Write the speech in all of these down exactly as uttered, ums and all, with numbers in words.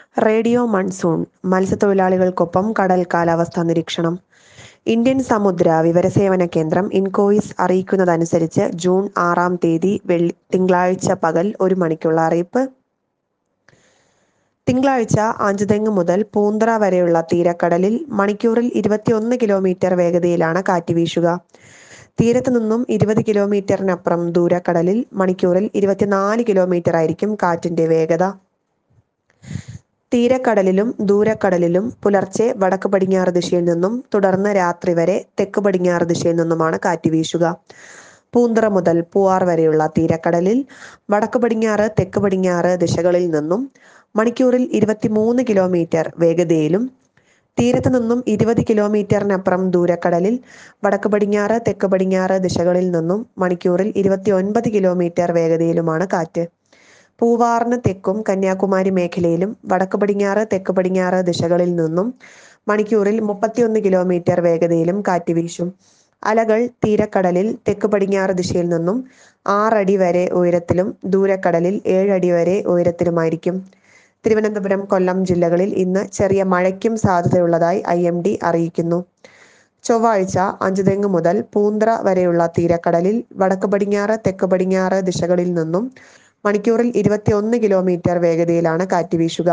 Radio monsoon മത്സ്യത്തൊഴിലാളികൾക്കൊപ്പം കടൽ കാലാവസ്ഥാ നിരീക്ഷണം. ഇന്ത്യൻ സമുദ്ര വിവരസേവന കേന്ദ്രം ഇൻകോയിസ് അറിയിക്കുന്നതനുസരിച്ച് ജൂൺ ആറാം തീയതി വെള്ളി തിങ്കളാഴ്ച പകൽ ഒരു മണിക്കുള്ള അറിയിപ്പ്. തിങ്കളാഴ്ച അഞ്ചുതെങ്ങ് മുതൽ പൂന്തറ വരെയുള്ള തീരക്കടലിൽ മണിക്കൂറിൽ ഇരുപത്തിയൊന്ന് കിലോമീറ്റർ വേഗതയിലാണ് കാറ്റ് വീശുക. തീരത്ത് നിന്നും ഇരുപത് കിലോമീറ്ററിനപ്പുറം ദൂരക്കടലിൽ മണിക്കൂറിൽ ഇരുപത്തിനാല് കിലോമീറ്റർ ആയിരിക്കും കാറ്റിന്റെ വേഗത. തീരക്കടലിലും ദൂരക്കടലിലും പുലർച്ചെ വടക്ക് പടിഞ്ഞാറ് ദിശയിൽ നിന്നും തുടർന്ന് രാത്രി വരെ തെക്ക് പടിഞ്ഞാറ് ദിശയിൽ നിന്നുമാണ് കാറ്റ് വീശുക. പൂന്തറ മുതൽ പൂവാർ വരെയുള്ള തീരക്കടലിൽ വടക്ക് പടിഞ്ഞാറ് തെക്ക് പടിഞ്ഞാറ് ദിശകളിൽ നിന്നും മണിക്കൂറിൽ ഇരുപത്തിമൂന്ന് കിലോമീറ്റർ വേഗതയിലും തീരത്ത് നിന്നും ഇരുപത് കിലോമീറ്ററിനപ്പുറം ദൂരക്കടലിൽ വടക്ക് പടിഞ്ഞാറ് തെക്ക് പടിഞ്ഞാറ് ദിശകളിൽ നിന്നും മണിക്കൂറിൽ ഇരുപത്തി ഒൻപത് കിലോമീറ്റർ വേഗതയിലുമാണ് കാറ്റ്. പൂവാറിന് തെക്കും കന്യാകുമാരി മേഖലയിലും വടക്ക് പടിഞ്ഞാറ് തെക്ക് പടിഞ്ഞാറ് ദിശകളിൽ നിന്നും മണിക്കൂറിൽ മുപ്പത്തിയൊന്ന് കിലോമീറ്റർ വേഗതയിലും കാറ്റ് വീശും. അലകൾ തീരക്കടലിൽ തെക്ക് പടിഞ്ഞാറ് ദിശയിൽ നിന്നും ആറടി വരെ ഉയരത്തിലും ദൂരക്കടലിൽ ഏഴടി വരെ ഉയരത്തിലുമായിരിക്കും. തിരുവനന്തപുരം, കൊല്ലം ജില്ലകളിൽ ഇന്ന് ചെറിയ മഴയ്ക്കും സാധ്യതയുള്ളതായി ഐ എം ഡി അറിയിക്കുന്നു. ചൊവ്വാഴ്ച അഞ്ചുതെങ്ങ് മുതൽ പൂന്തറ വരെയുള്ള തീരക്കടലിൽ വടക്ക് പടിഞ്ഞാറ് തെക്ക് പടിഞ്ഞാറ് ദിശകളിൽ നിന്നും മണിക്കൂറിൽ ഇരുപത്തിയൊന്ന് കിലോമീറ്റർ വേഗതയിലാണ് കാറ്റ് വീശുക.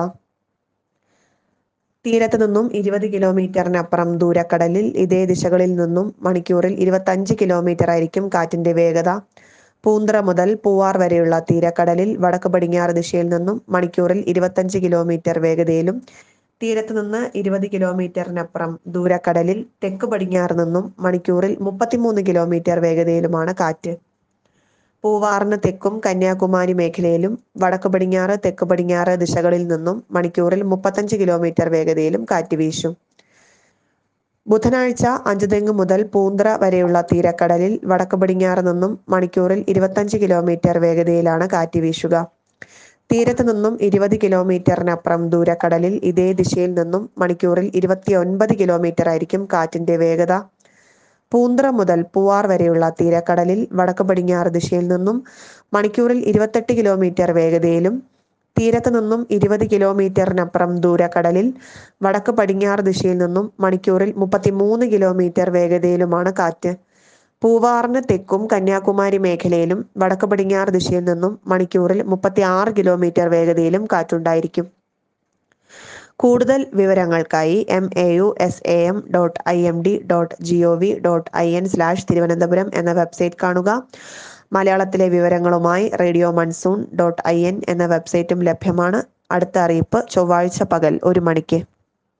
തീരത്ത് നിന്നും ഇരുപത് കിലോമീറ്ററിനപ്പുറം ദൂരക്കടലിൽ ഇതേ ദിശകളിൽ നിന്നും മണിക്കൂറിൽ ഇരുപത്തഞ്ച് കിലോമീറ്റർ ആയിരിക്കും കാറ്റിന്റെ വേഗത. പൂന്തറ മുതൽ പൂവാർ വരെയുള്ള തീരക്കടലിൽ വടക്ക് പടിഞ്ഞാറ് ദിശയിൽ നിന്നും മണിക്കൂറിൽ ഇരുപത്തഞ്ച് കിലോമീറ്റർ വേഗതയിലും തീരത്ത് നിന്ന് ഇരുപത് കിലോമീറ്ററിനപ്പുറം ദൂരക്കടലിൽ തെക്ക് പടിഞ്ഞാറ് നിന്നും മണിക്കൂറിൽ മുപ്പത്തിമൂന്ന് കിലോമീറ്റർ വേഗതയിലുമാണ് കാറ്റ്. പൂവാറിന് തെക്കും കന്യാകുമാരി മേഖലയിലും വടക്ക് പടിഞ്ഞാറ് തെക്ക് പടിഞ്ഞാറ് ദിശകളിൽ നിന്നും മണിക്കൂറിൽ മുപ്പത്തഞ്ച് കിലോമീറ്റർ വേഗതയിലും കാറ്റ് വീശും. ബുധനാഴ്ച അഞ്ചുതെങ്ങ് മുതൽ പൂന്തറ വരെയുള്ള തീരക്കടലിൽ വടക്ക് പടിഞ്ഞാറ് നിന്നും മണിക്കൂറിൽ ഇരുപത്തഞ്ച് കിലോമീറ്റർ വേഗതയിലാണ് കാറ്റ് വീശുക. തീരത്ത് നിന്നും ഇരുപത് കിലോമീറ്ററിനപ്പുറം ദൂരക്കടലിൽ ഇതേ ദിശയിൽ നിന്നും മണിക്കൂറിൽ ഇരുപത്തി ഒൻപത് കിലോമീറ്റർ ആയിരിക്കും കാറ്റിന്റെ വേഗത. പൂന്തറ മുതൽ പൂവാർ വരെയുള്ള തീരക്കടലിൽ വടക്ക് പടിഞ്ഞാറ് ദിശയിൽ നിന്നും മണിക്കൂറിൽ ഇരുപത്തെട്ട് കിലോമീറ്റർ വേഗതയിലും തീരത്ത് നിന്നും ഇരുപത് കിലോമീറ്ററിനപ്പുറം ദൂരക്കടലിൽ വടക്ക് പടിഞ്ഞാറ് ദിശയിൽ നിന്നും മണിക്കൂറിൽ മുപ്പത്തിമൂന്ന് കിലോമീറ്റർ വേഗതയിലുമാണ് കാറ്റ്. പൂവാറിന് തെക്കും കന്യാകുമാരി മേഖലയിലും വടക്ക് പടിഞ്ഞാറ് ദിശയിൽ നിന്നും മണിക്കൂറിൽ മുപ്പത്തി ആറ് കിലോമീറ്റർ വേഗതയിലും കാറ്റുണ്ടായിരിക്കും. കൂടുതൽ വിവരങ്ങൾക്കായി M A U S A M dot I M D dot G O V dot I N slash Thiruvananthapuram എന്ന വെബ്സൈറ്റ് കാണുക. മലയാളത്തിലെ വിവരങ്ങളുമായി radio monsoon dot I N എന്ന വെബ്സൈറ്റും ലഭ്യമാണ്. അടുത്ത അറിയിപ്പ് ചൊവ്വാഴ്ച പകൽ ഒരു മണിക്ക്.